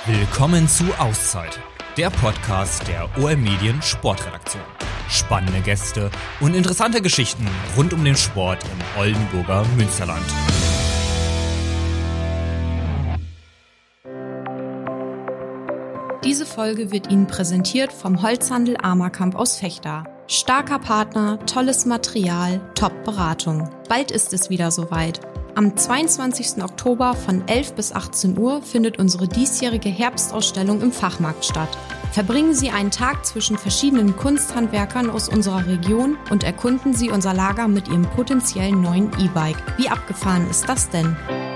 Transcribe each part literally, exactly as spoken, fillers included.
Willkommen zu Auszeit, der Podcast der O M Medien Sportredaktion. Spannende Gäste und interessante Geschichten rund um den Sport im Oldenburger Münsterland. Diese Folge wird Ihnen präsentiert vom Holzhandel Amerkamp aus Vechta. Starker Partner, tolles Material, Top-Beratung. Bald ist es wieder soweit. Am zweiundzwanzigsten Oktober von elf bis achtzehn Uhr findet unsere diesjährige Herbstausstellung im Fachmarkt statt. Verbringen Sie einen Tag zwischen verschiedenen Kunsthandwerkern aus unserer Region und erkunden Sie unser Lager mit Ihrem potenziellen neuen E-Bike. Wie abgefahren ist das denn?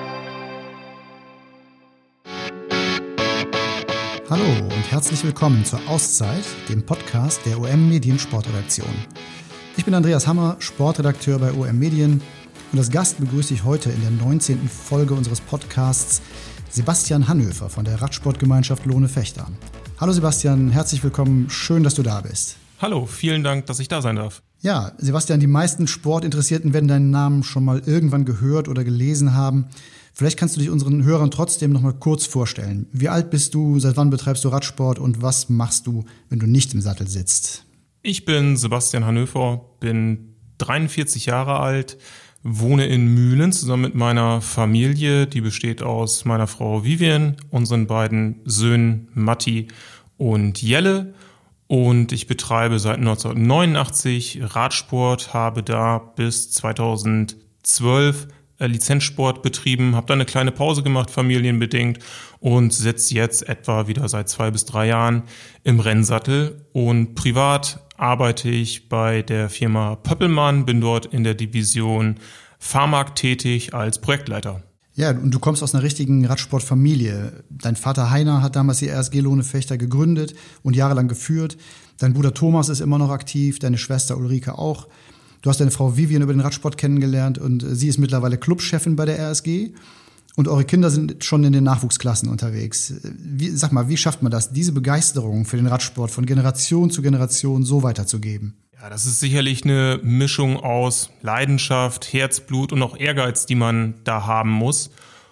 Hallo und herzlich willkommen zur Auszeit, dem Podcast der O M Medien Sportredaktion. Ich bin Andreas Hammer, Sportredakteur bei O M Medien. Und als Gast begrüße ich heute in der neunzehnten Folge unseres Podcasts Sebastian Hannöfer von der Radsportgemeinschaft Lohne-Vechta. Hallo Sebastian, herzlich willkommen, schön, dass du da bist. Hallo, vielen Dank, dass ich da sein darf. Ja, Sebastian, die meisten Sportinteressierten werden deinen Namen schon mal irgendwann gehört oder gelesen haben. Vielleicht kannst du dich unseren Hörern trotzdem noch mal kurz vorstellen. Wie alt bist du, seit wann betreibst du Radsport und was machst du, wenn du nicht im Sattel sitzt? Ich bin Sebastian Hannöfer, bin dreiundvierzig Jahre alt, wohne in Mühlen zusammen mit meiner Familie, die besteht aus meiner Frau Vivian, unseren beiden Söhnen Matti und Jelle. Und ich betreibe seit neunzehnhundertneunundachtzig Radsport, habe da bis zweitausendzwölf Lizenzsport betrieben, habe da eine kleine Pause gemacht, familienbedingt, und sitze jetzt etwa wieder seit zwei bis drei Jahren im Rennsattel. Und privat arbeite ich bei der Firma Pöppelmann, bin dort in der Division Fahrmarkt tätig als Projektleiter. Ja, und du kommst aus einer richtigen Radsportfamilie. Dein Vater Heiner hat damals die R S G Lohne-Vechta gegründet und jahrelang geführt. Dein Bruder Thomas ist immer noch aktiv, deine Schwester Ulrike auch. Du hast deine Frau Vivian über den Radsport kennengelernt und sie ist mittlerweile Clubchefin bei der R S G. Und eure Kinder sind schon in den Nachwuchsklassen unterwegs. Wie, sag mal, wie schafft man das, diese Begeisterung für den Radsport von Generation zu Generation so weiterzugeben? Ja, das ist sicherlich eine Mischung aus Leidenschaft, Herzblut und auch Ehrgeiz, die man da haben muss.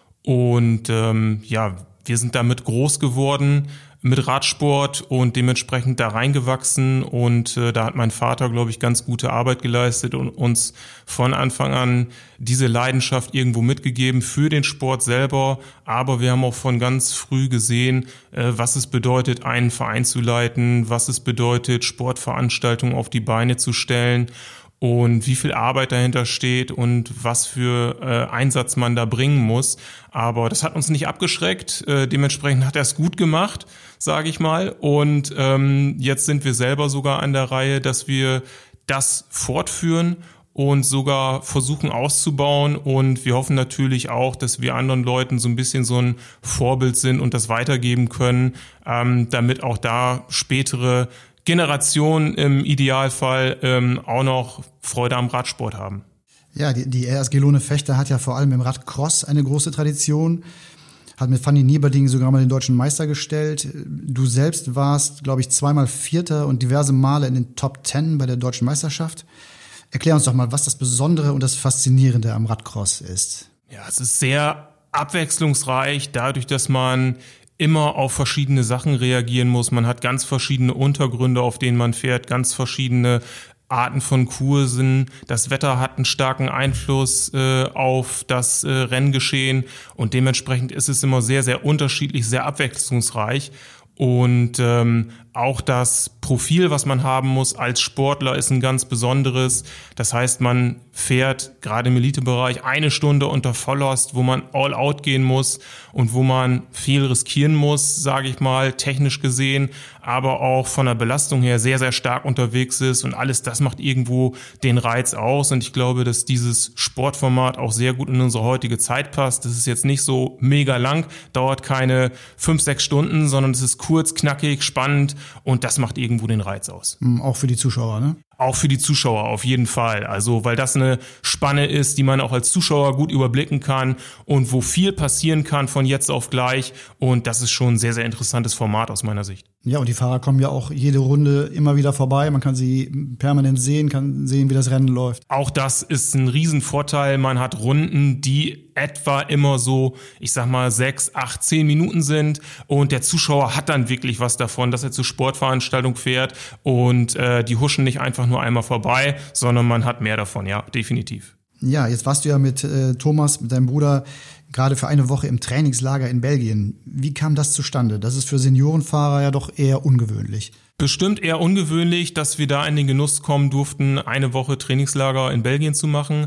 Und ähm, ja, wir sind damit groß geworden mit Radsport und dementsprechend da reingewachsen. Und äh, da hat mein Vater, glaube ich, ganz gute Arbeit geleistet und uns von Anfang an diese Leidenschaft irgendwo mitgegeben für den Sport selber. Aber wir haben auch von ganz früh gesehen, äh, was es bedeutet, einen Verein zu leiten, was es bedeutet, Sportveranstaltungen auf die Beine zu stellen. Und wie viel Arbeit dahinter steht und was für äh, Einsatz man da bringen muss. Aber das hat uns nicht abgeschreckt. Äh, dementsprechend hat er es gut gemacht, sage ich mal. Und ähm, jetzt sind wir selber sogar an der Reihe, dass wir das fortführen und sogar versuchen auszubauen. Und wir hoffen natürlich auch, dass wir anderen Leuten so ein bisschen so ein Vorbild sind und das weitergeben können, ähm, damit auch da spätere Generationen im Idealfall ähm, auch noch Freude am Radsport haben. Ja, die, die R S G Lohne-Vechta hat ja vor allem im Radcross eine große Tradition. Hat mit Fanny Nieberding sogar mal den deutschen Meister gestellt. Du selbst warst, glaube ich, zweimal Vierter und diverse Male in den Top Ten bei der deutschen Meisterschaft. Erklär uns doch mal, was das Besondere und das Faszinierende am Radcross ist. Ja, es ist sehr abwechslungsreich, dadurch, dass man immer auf verschiedene Sachen reagieren muss. Man hat ganz verschiedene Untergründe, auf denen man fährt, ganz verschiedene Arten von Kursen. Das Wetter hat einen starken Einfluss äh, auf das äh, Renngeschehen und dementsprechend ist es immer sehr, sehr unterschiedlich, sehr abwechslungsreich. Und ähm, auch das Profil, was man haben muss als Sportler, ist ein ganz besonderes. Das heißt, man fährt gerade im Elitebereich eine Stunde unter Volllast, wo man all out gehen muss und wo man viel riskieren muss, sage ich mal, technisch gesehen, aber auch von der Belastung her sehr, sehr stark unterwegs ist. Und alles das macht irgendwo den Reiz aus. Und ich glaube, dass dieses Sportformat auch sehr gut in unsere heutige Zeit passt. Das ist jetzt nicht so mega lang, dauert keine fünf, sechs Stunden, sondern es ist kurz, knackig, spannend. Und das macht irgendwo den Reiz aus. Auch für die Zuschauer, ne? Auch für die Zuschauer auf jeden Fall. Also, weil das eine Spanne ist, die man auch als Zuschauer gut überblicken kann und wo viel passieren kann von jetzt auf gleich. Und das ist schon ein sehr, sehr interessantes Format aus meiner Sicht. Ja, und die Fahrer kommen ja auch jede Runde immer wieder vorbei. Man kann sie permanent sehen, kann sehen, wie das Rennen läuft. Auch das ist ein Riesenvorteil. Man hat Runden, die etwa immer so, ich sag mal, sechs, acht, zehn Minuten sind. Und der Zuschauer hat dann wirklich was davon, dass er zur Sportveranstaltung fährt. Und äh, die huschen nicht einfach nur einmal vorbei, sondern man hat mehr davon, ja, definitiv. Ja, jetzt warst du ja mit äh, Thomas, mit deinem Bruder, gerade für eine Woche im Trainingslager in Belgien. Wie kam das zustande? Das ist für Seniorenfahrer ja doch eher ungewöhnlich. Bestimmt eher ungewöhnlich, dass wir da in den Genuss kommen durften, eine Woche Trainingslager in Belgien zu machen.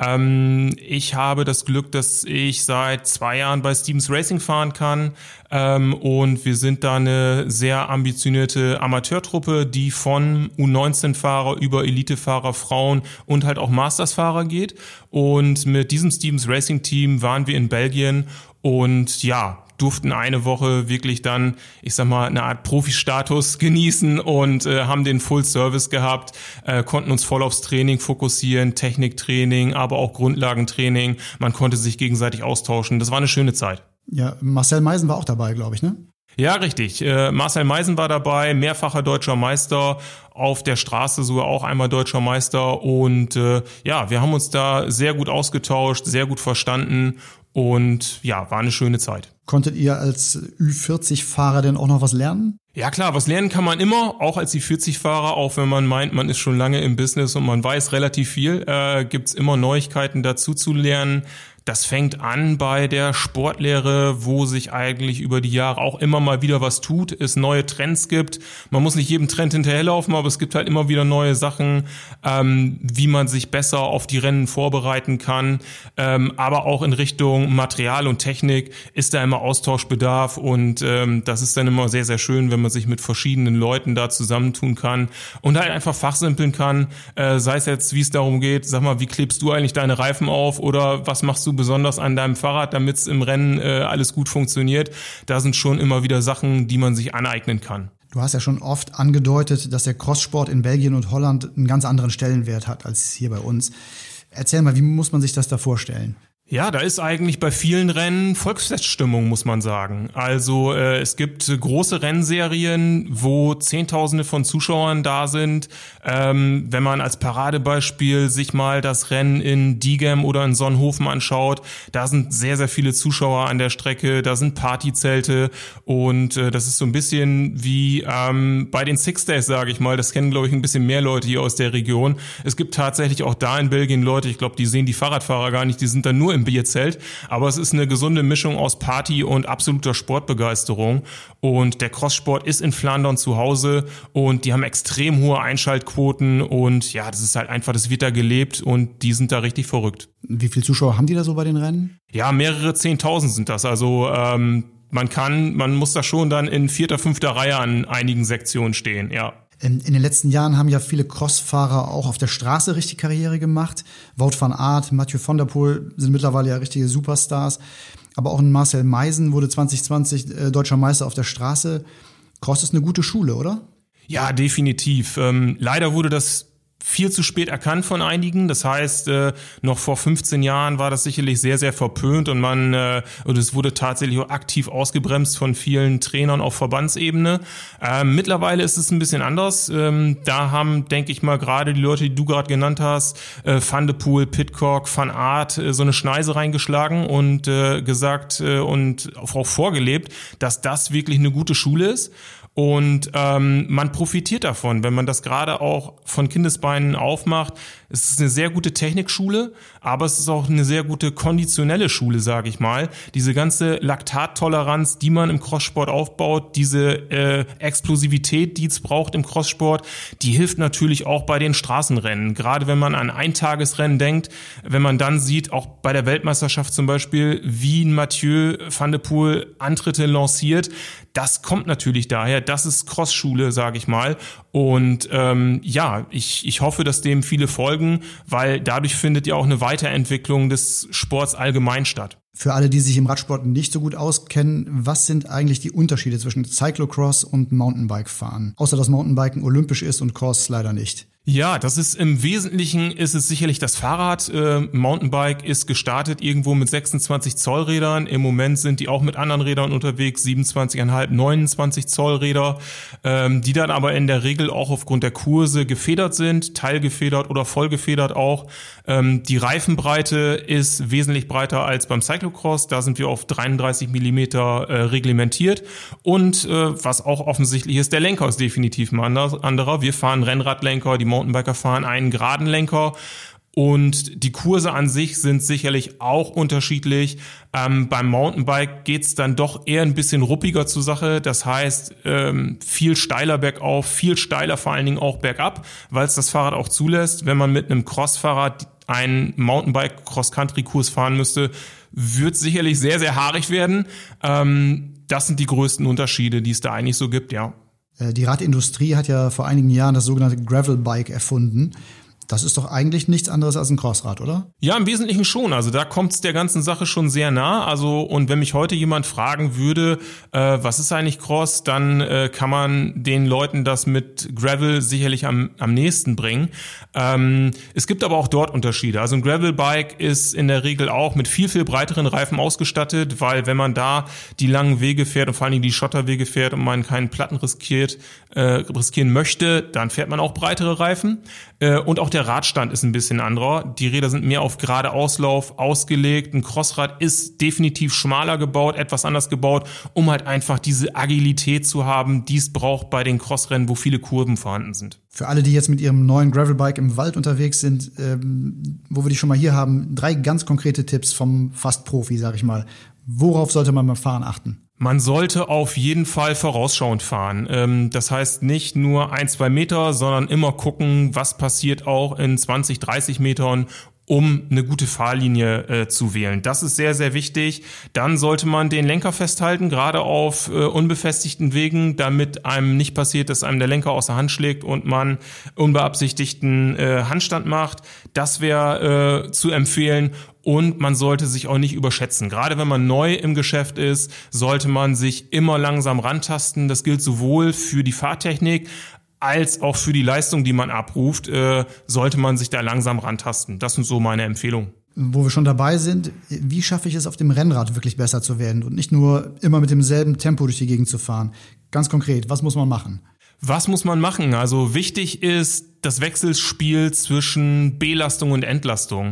Ähm, ich habe das Glück, dass ich seit zwei Jahren bei Stevens Racing fahren kann. Ähm, und wir sind da eine sehr ambitionierte Amateurtruppe, die von U neunzehn-Fahrer über Elitefahrer, Frauen und halt auch Masters-Fahrer geht. Und mit diesem Stevens Racing Team waren wir in Belgien und ja, durften eine Woche wirklich dann, ich sag mal, eine Art Profi-Status genießen und äh, haben den Full-Service gehabt, äh, konnten uns voll aufs Training fokussieren, Techniktraining, aber auch Grundlagentraining. Man konnte sich gegenseitig austauschen. Das war eine schöne Zeit. Ja, Marcel Meisen war auch dabei, glaube ich, ne? Ja, richtig. Äh, Marcel Meisen war dabei, mehrfacher deutscher Meister, auf der Straße sogar auch einmal deutscher Meister. Und äh, ja, wir haben uns da sehr gut ausgetauscht, sehr gut verstanden. Und ja, war eine schöne Zeit. Konntet ihr als Ü vierzig-Fahrer denn auch noch was lernen? Ja klar, was lernen kann man immer, auch als Ü vierzig-Fahrer, auch wenn man meint, man ist schon lange im Business und man weiß relativ viel, äh, gibt's immer Neuigkeiten dazu zu lernen. Das fängt an bei der Sportlehre, wo sich eigentlich über die Jahre auch immer mal wieder was tut, es neue Trends gibt. Man muss nicht jedem Trend hinterherlaufen, aber es gibt halt immer wieder neue Sachen, ähm, wie man sich besser auf die Rennen vorbereiten kann. Ähm, aber auch in Richtung Material und Technik ist da immer Austauschbedarf und ähm, das ist dann immer sehr, sehr schön, wenn man sich mit verschiedenen Leuten da zusammentun kann und halt einfach fachsimpeln kann, äh, sei es jetzt, wie es darum geht, sag mal, wie klebst du eigentlich deine Reifen auf oder was machst du besonders an deinem Fahrrad, damit es im Rennen äh, alles gut funktioniert. Da sind schon immer wieder Sachen, die man sich aneignen kann. Du hast ja schon oft angedeutet, dass der Crosssport in Belgien und Holland einen ganz anderen Stellenwert hat als hier bei uns. Erzähl mal, wie muss man sich das da vorstellen? Ja, da ist eigentlich bei vielen Rennen Volksfeststimmung, muss man sagen. Also äh, es gibt große Rennserien, wo Zehntausende von Zuschauern da sind. Ähm, wenn man als Paradebeispiel sich mal das Rennen in Diegem oder in Sonnhofen anschaut, da sind sehr, sehr viele Zuschauer an der Strecke, da sind Partyzelte und äh, das ist so ein bisschen wie ähm, bei den Six Days, sage ich mal. Das kennen, glaube ich, ein bisschen mehr Leute hier aus der Region. Es gibt tatsächlich auch da in Belgien Leute, ich glaube, die sehen die Fahrradfahrer gar nicht, die sind dann nur im Bierzelt, aber es ist eine gesunde Mischung aus Party und absoluter Sportbegeisterung und der Crosssport ist in Flandern zu Hause und die haben extrem hohe Einschaltquoten und ja, das ist halt einfach, das wird da gelebt und die sind da richtig verrückt. Wie viele Zuschauer haben die da so bei den Rennen? Ja, mehrere Zehntausend sind das, also ähm, man kann, man muss da schon dann in vierter, fünfter Reihe an einigen Sektionen stehen, ja. In den letzten Jahren haben ja viele Crossfahrer auch auf der Straße richtig Karriere gemacht. Wout van Aert, Mathieu van der Poel sind mittlerweile ja richtige Superstars. Aber auch ein Marcel Meisen wurde zwanzig zwanzig äh, deutscher Meister auf der Straße. Cross ist eine gute Schule, oder? Ja, definitiv. Ähm, leider wurde das viel zu spät erkannt von einigen. Das heißt, äh, noch vor fünfzehn Jahren war das sicherlich sehr, sehr verpönt und man äh, und es wurde tatsächlich auch aktiv ausgebremst von vielen Trainern auf Verbandsebene. Ähm, mittlerweile ist es ein bisschen anders. Ähm, da haben, denke ich mal, gerade die Leute, die du gerade genannt hast, äh, Van de Poel, Pidcock, Van Aert, äh, so eine Schneise reingeschlagen und äh, gesagt äh, und auch vorgelebt, dass das wirklich eine gute Schule ist. Und ähm, man profitiert davon, wenn man das gerade auch von Kindesbeinen aufmacht. Es ist eine sehr gute Technikschule, aber es ist auch eine sehr gute konditionelle Schule, sage ich mal. Diese ganze Laktattoleranz, die man im Crosssport aufbaut, diese äh, Explosivität, die es braucht im Crosssport, die hilft natürlich auch bei den Straßenrennen. Gerade wenn man an Eintagesrennen denkt, wenn man dann sieht, auch bei der Weltmeisterschaft zum Beispiel, wie Mathieu van der Poel Antritte lanciert, das kommt natürlich daher. Das ist Crossschule, sage ich mal. Und ähm, ja, ich, ich hoffe, dass dem viele folgen, weil dadurch findet ja auch eine Weiterentwicklung des Sports allgemein statt. Für alle, die sich im Radsport nicht so gut auskennen, was sind eigentlich die Unterschiede zwischen Cyclocross und Mountainbike-Fahren? Außer dass Mountainbiken olympisch ist und Cross leider nicht. Ja, das ist im Wesentlichen ist es sicherlich das Fahrrad. Äh, Mountainbike ist gestartet irgendwo mit sechsundzwanzig Zoll Rädern. Im Moment sind die auch mit anderen Rädern unterwegs, siebenundzwanzig Komma fünf, neunundzwanzig Zoll Räder, ähm, die dann aber in der Regel auch aufgrund der Kurse gefedert sind, teilgefedert oder vollgefedert auch. Ähm, die Reifenbreite ist wesentlich breiter als beim Cyclocross. Da sind wir auf dreiunddreißig Millimeter äh, reglementiert. Und äh, was auch offensichtlich ist, der Lenker ist definitiv ein anderer. Wir fahren Rennradlenker, die Mountainbiker fahren einen geraden Lenker und die Kurse an sich sind sicherlich auch unterschiedlich. Ähm, beim Mountainbike geht's dann doch eher ein bisschen ruppiger zur Sache. Das heißt, ähm, viel steiler bergauf, viel steiler vor allen Dingen auch bergab, weil es das Fahrrad auch zulässt. Wenn man mit einem Crossfahrrad einen Mountainbike-Cross-Country-Kurs fahren müsste, wird sicherlich sehr, sehr haarig werden. Ähm, das sind die größten Unterschiede, die es da eigentlich so gibt, ja. Die Radindustrie hat ja vor einigen Jahren das sogenannte Gravelbike erfunden. Das ist doch eigentlich nichts anderes als ein Crossrad, oder? Ja, im Wesentlichen schon. Also da kommt es der ganzen Sache schon sehr nah. Also und wenn mich heute jemand fragen würde, äh, was ist eigentlich Cross, dann äh, kann man den Leuten das mit Gravel sicherlich am, am nächsten bringen. Ähm, es gibt aber auch dort Unterschiede. Also ein Gravelbike ist in der Regel auch mit viel, viel breiteren Reifen ausgestattet, weil wenn man da die langen Wege fährt und vor allen Dingen die Schotterwege fährt und man keinen Platten riskiert, äh, riskieren möchte, dann fährt man auch breitere Reifen. Äh, und auch der Radstand ist ein bisschen anderer. Die Räder sind mehr auf gerade Auslauf ausgelegt. Ein Crossrad ist definitiv schmaler gebaut, etwas anders gebaut, um halt einfach diese Agilität zu haben, die es braucht bei den Crossrennen, wo viele Kurven vorhanden sind. Für alle, die jetzt mit ihrem neuen Gravelbike im Wald unterwegs sind, ähm, wo wir die schon mal hier haben, drei ganz konkrete Tipps vom Fast-Profi, sag ich mal. Worauf sollte man beim Fahren achten? Man sollte auf jeden Fall vorausschauend fahren. Das heißt nicht nur ein, zwei Meter, sondern immer gucken, was passiert auch in zwanzig, dreißig Metern, um eine gute Fahrlinie äh, zu wählen. Das ist sehr, sehr wichtig. Dann sollte man den Lenker festhalten, gerade auf äh, unbefestigten Wegen, damit einem nicht passiert, dass einem der Lenker aus der Hand schlägt und man unbeabsichtigten äh, Handstand macht. Das wäre äh, zu empfehlen. Und man sollte sich auch nicht überschätzen. Gerade wenn man neu im Geschäft ist, sollte man sich immer langsam rantasten. Das gilt sowohl für die Fahrtechnik als auch für die Leistung, die man abruft, äh, sollte man sich da langsam rantasten. Das sind so meine Empfehlungen. Wo wir schon dabei sind, wie schaffe ich es auf dem Rennrad wirklich besser zu werden und nicht nur immer mit demselben Tempo durch die Gegend zu fahren? Ganz konkret, was muss man machen? Was muss man machen? Also wichtig ist das Wechselspiel zwischen Belastung und Entlastung.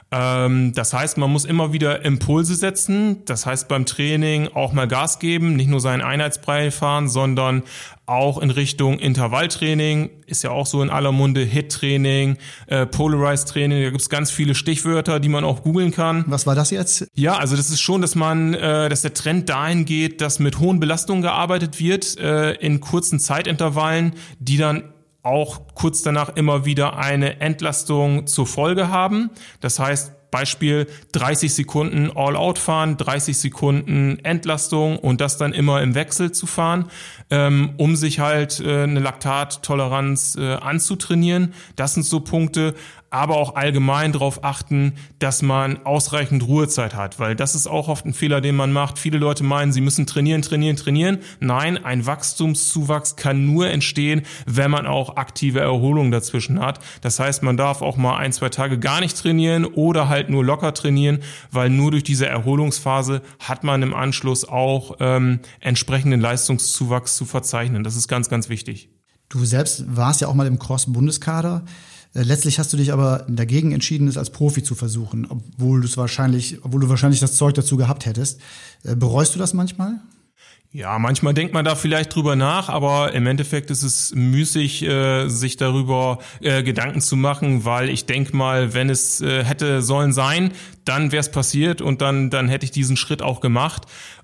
Das heißt, man muss immer wieder Impulse setzen. Das heißt, beim Training auch mal Gas geben, nicht nur seinen Einheitsbrei fahren, sondern auch in Richtung Intervalltraining. Ist ja auch so in aller Munde, Hit-Training, äh, Polarized-Training. Da gibt es ganz viele Stichwörter, die man auch googeln kann. Was war das jetzt? Ja, also das ist schon, dass man, äh, dass der Trend dahin geht, dass mit hohen Belastungen gearbeitet wird, äh, in kurzen Zeitintervallen, die dann auch kurz danach immer wieder eine Entlastung zur Folge haben. Das heißt, Beispiel dreißig Sekunden All-Out fahren, dreißig Sekunden Entlastung und das dann immer im Wechsel zu fahren, ähm, um sich halt äh, eine Laktattoleranz äh, anzutrainieren. Das sind so Punkte. Aber auch allgemein darauf achten, dass man ausreichend Ruhezeit hat, weil das ist auch oft ein Fehler, den man macht. Viele Leute meinen, sie müssen trainieren, trainieren, trainieren. Nein, ein Wachstumszuwachs kann nur entstehen, wenn man auch aktive Erholung dazwischen hat. Das heißt, man darf auch mal ein, zwei Tage gar nicht trainieren oder halt nur locker trainieren, weil nur durch diese Erholungsphase hat man im Anschluss auch ähm, entsprechenden Leistungszuwachs zu verzeichnen. Das ist ganz, ganz wichtig. Du selbst warst ja auch mal im Cross-Bundeskader. Letztlich hast du dich aber dagegen entschieden, es als Profi zu versuchen, obwohl du es wahrscheinlich, obwohl du wahrscheinlich das Zeug dazu gehabt hättest. Bereust du das manchmal? Ja, manchmal denkt man da vielleicht drüber nach, aber im Endeffekt ist es müßig, äh, sich darüber äh, Gedanken zu machen, weil ich denke mal, wenn es äh, hätte sollen sein, dann wäre es passiert und dann dann hätte ich diesen Schritt auch gemacht.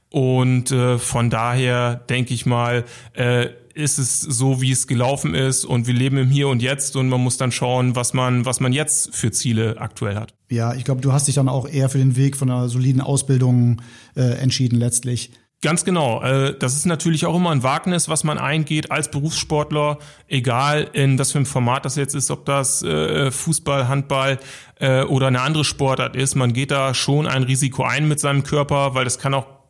Und äh, von daher denke ich mal, äh, ist es so, wie es gelaufen ist und wir leben im Hier und Jetzt und man muss dann schauen, was man was man jetzt für Ziele aktuell hat. Ja, ich glaube, du hast dich dann auch eher für den Weg von einer soliden Ausbildung äh, entschieden letztlich. Ganz genau. Äh, das ist natürlich auch immer ein Wagnis, was man eingeht als Berufssportler, egal in was für einem Format das jetzt ist, ob das äh, Fußball, Handball äh, oder eine andere Sportart ist. Man geht da schon ein Risiko ein mit seinem Körper, weil das kann auch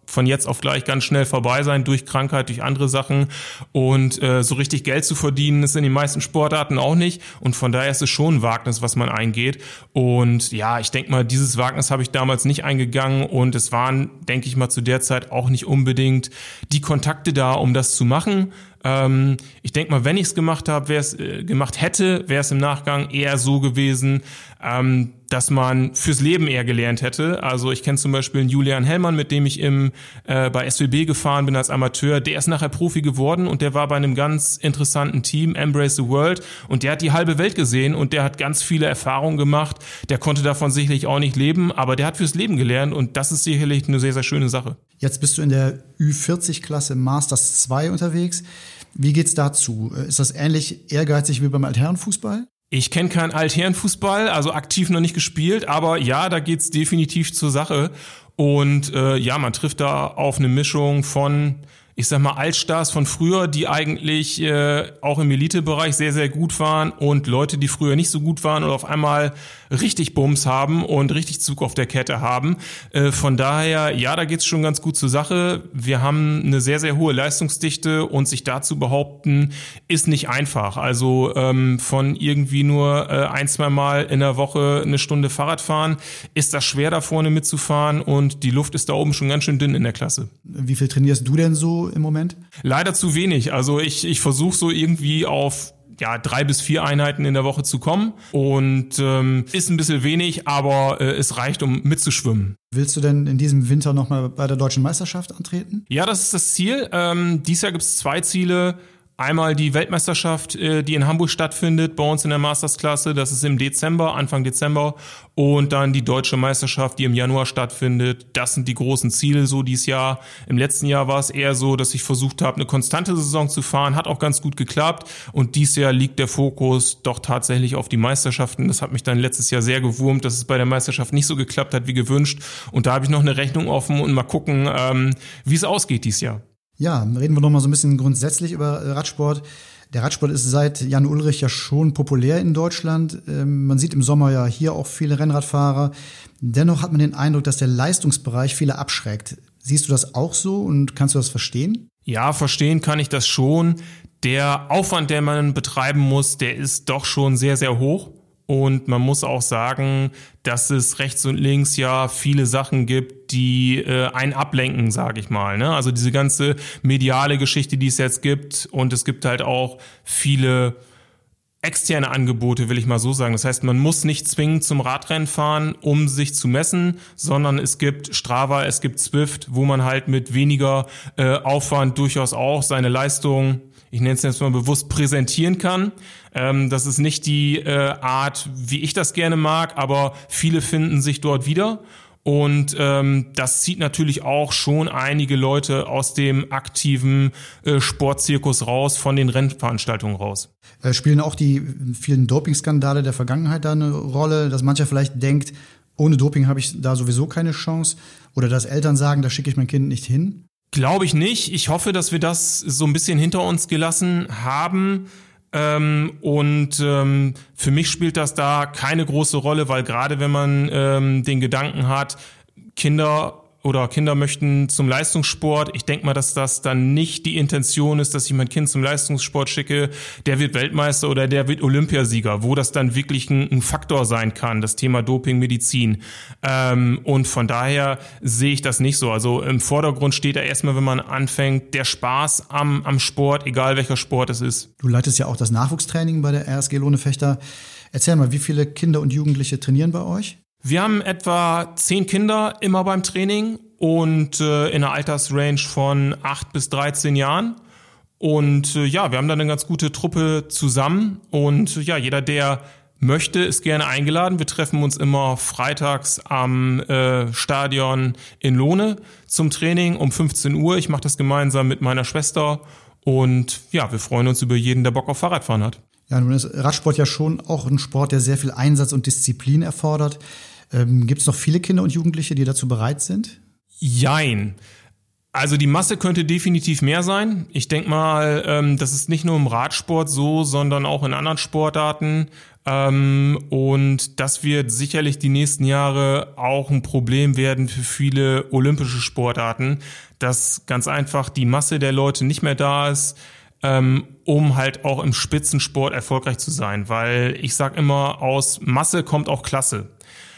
von jetzt auf gleich ganz schnell vorbei sein, durch Krankheit, durch andere Sachen. Und äh, so richtig Geld zu verdienen, ist in den meisten Sportarten auch nicht. Und von daher ist es schon ein Wagnis, was man eingeht. Und ja, ich denke mal, dieses Wagnis habe ich damals nicht eingegangen. Und es waren, denke ich mal, zu der Zeit auch nicht unbedingt die Kontakte da, um das zu machen. Ähm, ich denke mal, wenn ich es gemacht habe, wäre es äh, gemacht hätte, wäre es im Nachgang eher so gewesen, ähm, dass man fürs Leben eher gelernt hätte. Also ich kenne zum Beispiel einen Julian Hellmann, mit dem ich im äh, bei S W B gefahren bin als Amateur. Der ist nachher Profi geworden und der war bei einem ganz interessanten Team, Embrace the World, und der hat die halbe Welt gesehen und der hat ganz viele Erfahrungen gemacht. Der konnte davon sicherlich auch nicht leben, aber der hat fürs Leben gelernt und das ist sicherlich eine sehr, sehr schöne Sache. Jetzt bist du in der Ü vierzig Klasse Masters zwei unterwegs. Wie geht's dazu? Ist das ähnlich ehrgeizig wie beim Altherrenfußball? Ich kenne keinen Altherrenfußball, also aktiv noch nicht gespielt, aber ja, da geht's definitiv zur Sache. Und äh, ja, man trifft da auf eine Mischung von, ich sag mal, Altstars von früher, die eigentlich äh, auch im Elitebereich sehr, sehr gut waren, und Leute, die früher nicht so gut waren und auf einmal richtig Bums haben und richtig Zug auf der Kette haben. Äh, von daher, ja, da geht's schon ganz gut zur Sache. Wir haben eine sehr, sehr hohe Leistungsdichte und sich da zu behaupten, ist nicht einfach. Also ähm, von irgendwie nur äh, ein, zwei Mal in der Woche eine Stunde Fahrrad fahren, ist das schwer, da vorne mitzufahren, und die Luft ist da oben schon ganz schön dünn in der Klasse. Wie viel trainierst du denn so im Moment? Leider zu wenig. Also ich, ich versuche so irgendwie auf ja drei bis vier Einheiten in der Woche zu kommen, und ähm, ist ein bisschen wenig, aber äh, es reicht, um mitzuschwimmen. Willst du denn in diesem Winter nochmal bei der Deutschen Meisterschaft antreten? Ja, das ist das Ziel. Ähm, dieses Jahr gibt es zwei Ziele. Einmal die Weltmeisterschaft, die in Hamburg stattfindet, bei uns in der Mastersklasse. Das ist im Dezember, Anfang Dezember. Und dann die Deutsche Meisterschaft, die im Januar stattfindet. Das sind die großen Ziele so dieses Jahr. Im letzten Jahr war es eher so, dass ich versucht habe, eine konstante Saison zu fahren. Hat auch ganz gut geklappt. Und dieses Jahr liegt der Fokus doch tatsächlich auf die Meisterschaften. Das hat mich dann letztes Jahr sehr gewurmt, dass es bei der Meisterschaft nicht so geklappt hat wie gewünscht. Und da habe ich noch eine Rechnung offen und mal gucken, ähm, wie es ausgeht dieses Jahr. Ja, reden wir noch mal so ein bisschen grundsätzlich über Radsport. Der Radsport ist seit Jan Ullrich ja schon populär in Deutschland. Man sieht im Sommer ja hier auch viele Rennradfahrer. Dennoch hat man den Eindruck, dass der Leistungsbereich viele abschreckt. Siehst du das auch so und kannst du das verstehen? Ja, verstehen kann ich das schon. Der Aufwand, den man betreiben muss, der ist doch schon sehr, sehr hoch. Und man muss auch sagen, dass es rechts und links ja viele Sachen gibt, die äh, einen ablenken, sage ich mal. Ne? Also diese ganze mediale Geschichte, die es jetzt gibt. Und es gibt halt auch viele externe Angebote, will ich mal so sagen. Das heißt, man muss nicht zwingend zum Radrennen fahren, um sich zu messen, sondern es gibt Strava, es gibt Zwift, wo man halt mit weniger äh, Aufwand durchaus auch seine Leistung, ich nenne es jetzt mal bewusst, präsentieren kann. Ähm, das ist nicht die äh, Art, wie ich das gerne mag, aber viele finden sich dort wieder. Und ähm, das zieht natürlich auch schon einige Leute aus dem aktiven äh, Sportzirkus raus, von den Rennveranstaltungen raus. Äh, spielen auch die vielen Dopingskandale der Vergangenheit da eine Rolle, dass mancher vielleicht denkt, ohne Doping habe ich da sowieso keine Chance? Oder dass Eltern sagen, da schicke ich mein Kind nicht hin? Glaube ich nicht. Ich hoffe, dass wir das so ein bisschen hinter uns gelassen haben. Ähm, und ähm, für mich spielt das da keine große Rolle, weil gerade wenn man ähm, den Gedanken hat, Kinder oder Kinder möchten zum Leistungssport, ich denke mal, dass das dann nicht die Intention ist, dass ich mein Kind zum Leistungssport schicke, der wird Weltmeister oder der wird Olympiasieger, wo das dann wirklich ein, ein Faktor sein kann, das Thema Doping, Medizin. Ähm, und von daher sehe ich das nicht so. Also im Vordergrund steht ja erstmal, wenn man anfängt, der Spaß am, am Sport, egal welcher Sport es ist. Du leitest ja auch das Nachwuchstraining bei der R S G Lohne-Fechter. Erzähl mal, wie viele Kinder und Jugendliche trainieren bei euch? Wir haben etwa zehn Kinder immer beim Training und äh, in einer Altersrange von acht bis dreizehn Jahren. Und äh, ja, wir haben da eine ganz gute Truppe zusammen. Und äh, ja, jeder, der möchte, ist gerne eingeladen. Wir treffen uns immer freitags am äh, Stadion in Lohne zum Training um fünfzehn Uhr. Ich mache das gemeinsam mit meiner Schwester. Und ja, wir freuen uns über jeden, der Bock auf Fahrradfahren hat. Ja, nun ist Radsport ja schon auch ein Sport, der sehr viel Einsatz und Disziplin erfordert. Ähm, gibt es noch viele Kinder und Jugendliche, die dazu bereit sind? Jein. Also die Masse könnte definitiv mehr sein. Ich denke mal, ähm, das ist nicht nur im Radsport so, sondern auch in anderen Sportarten. Ähm, und das wird sicherlich die nächsten Jahre auch ein Problem werden für viele olympische Sportarten, dass ganz einfach die Masse der Leute nicht mehr da ist, ähm, um halt auch im Spitzensport erfolgreich zu sein. Weil ich sag immer, aus Masse kommt auch Klasse.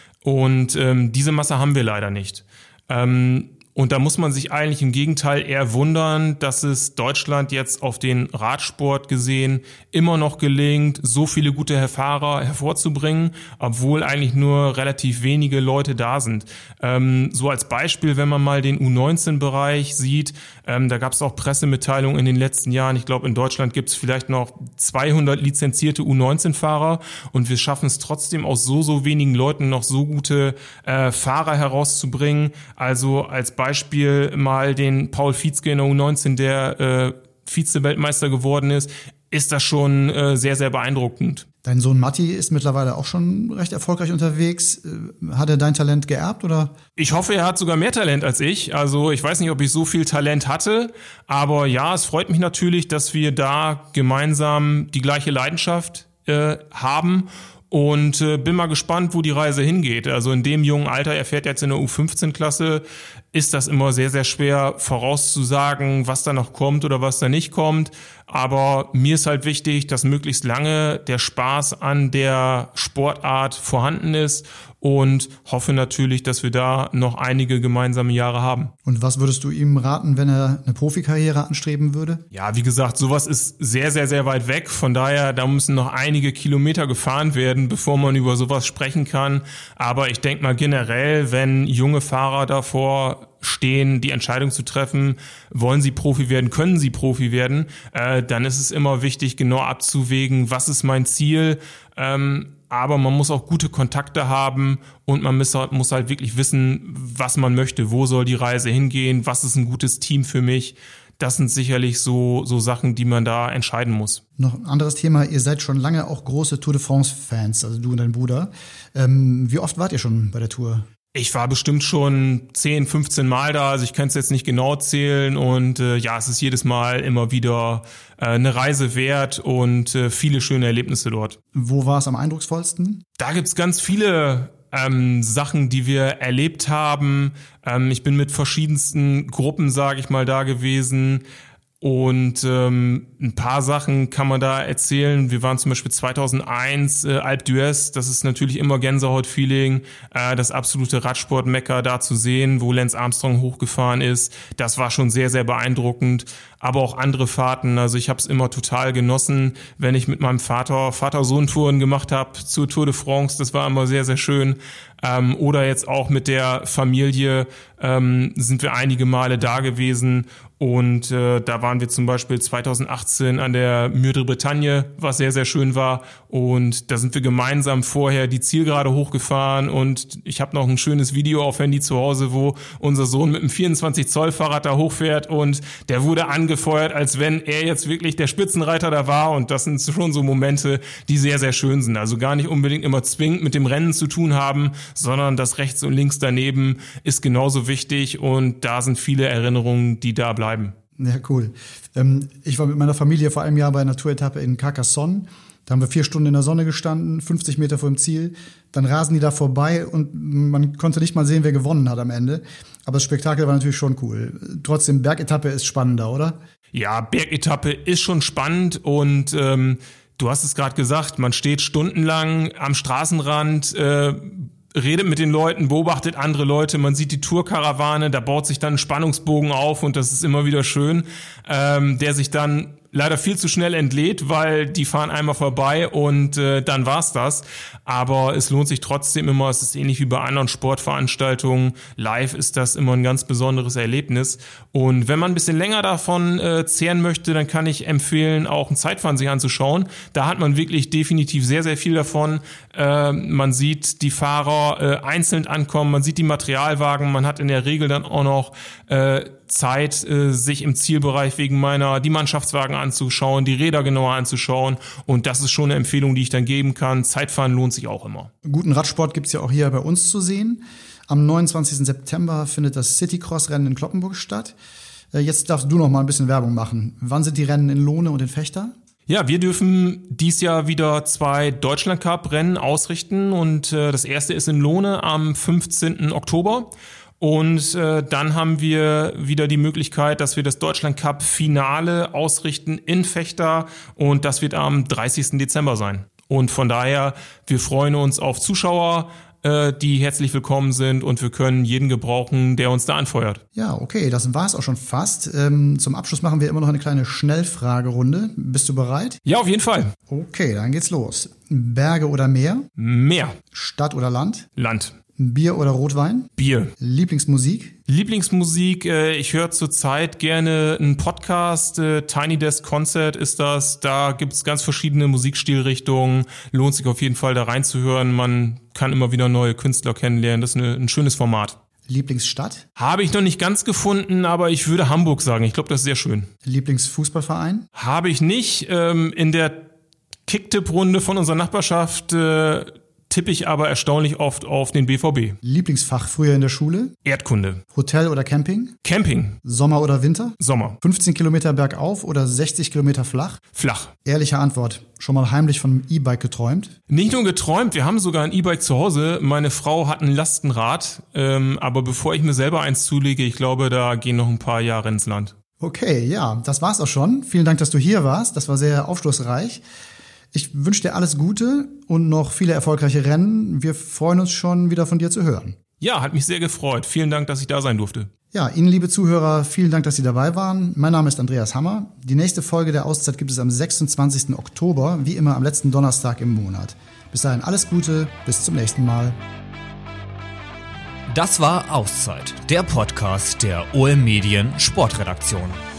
Und ähm, diese Masse haben wir leider nicht. Ähm, Und da muss man sich eigentlich im Gegenteil eher wundern, dass es Deutschland jetzt auf den Radsport gesehen immer noch gelingt, so viele gute Fahrer hervorzubringen, obwohl eigentlich nur relativ wenige Leute da sind. Ähm, so als Beispiel, wenn man mal den U neunzehn Bereich sieht, ähm, da gab es auch Pressemitteilungen in den letzten Jahren. Ich glaube, in Deutschland gibt es vielleicht noch zweihundert lizenzierte U neunzehn Fahrer und wir schaffen es trotzdem aus so, so wenigen Leuten noch so gute äh, Fahrer herauszubringen. Also als Beispiel Beispiel mal den Paul Vietzke in der U neunzehn, der äh, Vize-Weltmeister geworden ist, ist das schon äh, sehr, sehr beeindruckend. Dein Sohn Matti ist mittlerweile auch schon recht erfolgreich unterwegs. Hat er dein Talent geerbt, oder? Ich hoffe, er hat sogar mehr Talent als ich. Also ich weiß nicht, ob ich so viel Talent hatte, aber ja, es freut mich natürlich, dass wir da gemeinsam die gleiche Leidenschaft äh, haben. Und äh, bin mal gespannt, wo die Reise hingeht. Also in dem jungen Alter, er fährt jetzt in der U fünfzehn Klasse, ist das immer sehr, sehr schwer vorauszusagen, was da noch kommt oder was da nicht kommt. Aber mir ist halt wichtig, dass möglichst lange der Spaß an der Sportart vorhanden ist und hoffe natürlich, dass wir da noch einige gemeinsame Jahre haben. Und was würdest du ihm raten, wenn er eine Profikarriere anstreben würde? Ja, wie gesagt, sowas ist sehr, sehr, sehr weit weg. Von daher, da müssen noch einige Kilometer gefahren werden, bevor man über sowas sprechen kann. Aber ich denke mal generell, wenn junge Fahrer davor stehen, die Entscheidung zu treffen, wollen sie Profi werden, können sie Profi werden, äh, dann ist es immer wichtig, genau abzuwägen, was ist mein Ziel, ähm, aber man muss auch gute Kontakte haben und man muss, muss halt wirklich wissen, was man möchte, wo soll die Reise hingehen, was ist ein gutes Team für mich. Das sind sicherlich so, so Sachen, die man da entscheiden muss. Noch ein anderes Thema, ihr seid schon lange auch große Tour de France-Fans, also du und dein Bruder. Ähm, wie oft wart ihr schon bei der Tour? Ich war bestimmt schon zehn, fünfzehn Mal da, also ich kann es jetzt nicht genau zählen und äh, ja, es ist jedes Mal immer wieder äh, eine Reise wert und äh, viele schöne Erlebnisse dort. Wo war es am eindrucksvollsten? Da gibt's ganz viele ähm, Sachen, die wir erlebt haben. Ähm, ich bin mit verschiedensten Gruppen, sage ich mal, da gewesen. Und ähm, ein paar Sachen kann man da erzählen. Wir waren zum Beispiel zweitausendeins äh, Alpe d'Huez. Das ist natürlich immer Gänsehaut-Feeling, äh, das absolute Radsport-Mekka da zu sehen, wo Lance Armstrong hochgefahren ist. Das war schon sehr, sehr beeindruckend. Aber auch andere Fahrten. Also ich habe es immer total genossen, wenn ich mit meinem Vater Vater-Sohn-Touren gemacht habe zur Tour de France. Das war immer sehr, sehr schön. Ähm, oder jetzt auch mit der Familie ähm, sind wir einige Male da gewesen. Und äh, da waren wir zum Beispiel zweitausendachtzehn an der Mur de Bretagne, was sehr, sehr schön war. Und da sind wir gemeinsam vorher die Zielgerade hochgefahren. Und ich habe noch ein schönes Video auf Handy zu Hause, wo unser Sohn mit einem vierundzwanzig Zoll Fahrrad da hochfährt. Und der wurde angefeuert, als wenn er jetzt wirklich der Spitzenreiter da war. Und das sind schon so Momente, die sehr, sehr schön sind. Also gar nicht unbedingt immer zwingend mit dem Rennen zu tun haben, sondern das rechts und links daneben ist genauso wichtig. Und da sind viele Erinnerungen, die da bleiben. Ja, cool. Ähm, ich war mit meiner Familie vor einem Jahr bei einer Touretappe in Carcassonne. Da haben wir vier Stunden in der Sonne gestanden, fünfzig Meter vor dem Ziel. Dann rasen die da vorbei und man konnte nicht mal sehen, wer gewonnen hat am Ende. Aber das Spektakel war natürlich schon cool. Trotzdem, Bergetappe ist spannender, oder? Ja, Bergetappe ist schon spannend und ähm, du hast es gerade gesagt, man steht stundenlang am Straßenrand, äh, redet mit den Leuten, beobachtet andere Leute, man sieht die Tourkarawane, da baut sich dann ein Spannungsbogen auf und das ist immer wieder schön, ähm, der sich dann leider viel zu schnell entlädt, weil die fahren einmal vorbei und äh, dann war's das. Aber es lohnt sich trotzdem immer, es ist ähnlich wie bei anderen Sportveranstaltungen. Live ist das immer ein ganz besonderes Erlebnis. Und wenn man ein bisschen länger davon äh, zehren möchte, dann kann ich empfehlen, auch ein Zeitfahren sich anzuschauen. Da hat man wirklich definitiv sehr, sehr viel davon. Äh, man sieht die Fahrer äh, einzeln ankommen, man sieht die Materialwagen, man hat in der Regel dann auch noch äh, Zeit, äh, sich im Zielbereich wegen meiner die Mannschaftswagen anzuschauen, die Räder genauer anzuschauen und das ist schon eine Empfehlung, die ich dann geben kann. Zeitfahren lohnt sich auch immer. Guten Radsport gibt's ja auch hier bei uns zu sehen. Am neunundzwanzigsten September findet das Citycross-Rennen in Cloppenburg statt. Äh, jetzt darfst du noch mal ein bisschen Werbung machen. Wann sind die Rennen in Lohne und in Vechta? Ja, wir dürfen dies Jahr wieder zwei Deutschland-Cup-Rennen ausrichten und äh, das erste ist in Lohne am fünfzehnten Oktober. Und äh, dann haben wir wieder die Möglichkeit, dass wir das Deutschland-Cup-Finale ausrichten in Vechta und das wird am dreißigsten Dezember sein. Und von daher, wir freuen uns auf Zuschauer, äh, die herzlich willkommen sind und wir können jeden gebrauchen, der uns da anfeuert. Ja, okay, das war's auch schon fast. Ähm, zum Abschluss machen wir immer noch eine kleine Schnellfragerunde. Bist du bereit? Ja, auf jeden Fall. Okay, dann geht's los. Berge oder Meer? Meer. Stadt oder Land? Land. Bier oder Rotwein? Bier. Lieblingsmusik? Lieblingsmusik, äh, ich höre zurzeit gerne einen Podcast, äh, Tiny Desk Concert ist das, da gibt's ganz verschiedene Musikstilrichtungen, lohnt sich auf jeden Fall da reinzuhören, man kann immer wieder neue Künstler kennenlernen, das ist eine, ein schönes Format. Lieblingsstadt? Habe ich noch nicht ganz gefunden, aber ich würde Hamburg sagen, ich glaube, das ist sehr schön. Lieblingsfußballverein? Habe ich nicht, ähm, in der Kicktipp-Runde von unserer Nachbarschaft äh, tippe ich aber erstaunlich oft auf den B V B. Lieblingsfach früher in der Schule? Erdkunde. Hotel oder Camping? Camping. Sommer oder Winter? Sommer. fünfzehn Kilometer bergauf oder sechzig Kilometer flach? Flach. Ehrliche Antwort. Schon mal heimlich von einem E-Bike geträumt? Nicht nur geträumt, wir haben sogar ein E-Bike zu Hause. Meine Frau hat ein Lastenrad, ähm, aber bevor ich mir selber eins zulege, ich glaube, da gehen noch ein paar Jahre ins Land. Okay, ja, das war's auch schon. Vielen Dank, dass du hier warst. Das war sehr aufschlussreich. Ich wünsche dir alles Gute und noch viele erfolgreiche Rennen. Wir freuen uns schon, wieder von dir zu hören. Ja, hat mich sehr gefreut. Vielen Dank, dass ich da sein durfte. Ja, Ihnen, liebe Zuhörer, vielen Dank, dass Sie dabei waren. Mein Name ist Andreas Hammer. Die nächste Folge der Auszeit gibt es am sechsundzwanzigsten Oktober, wie immer am letzten Donnerstag im Monat. Bis dahin alles Gute, bis zum nächsten Mal. Das war Auszeit, der Podcast der O M Medien Sportredaktion.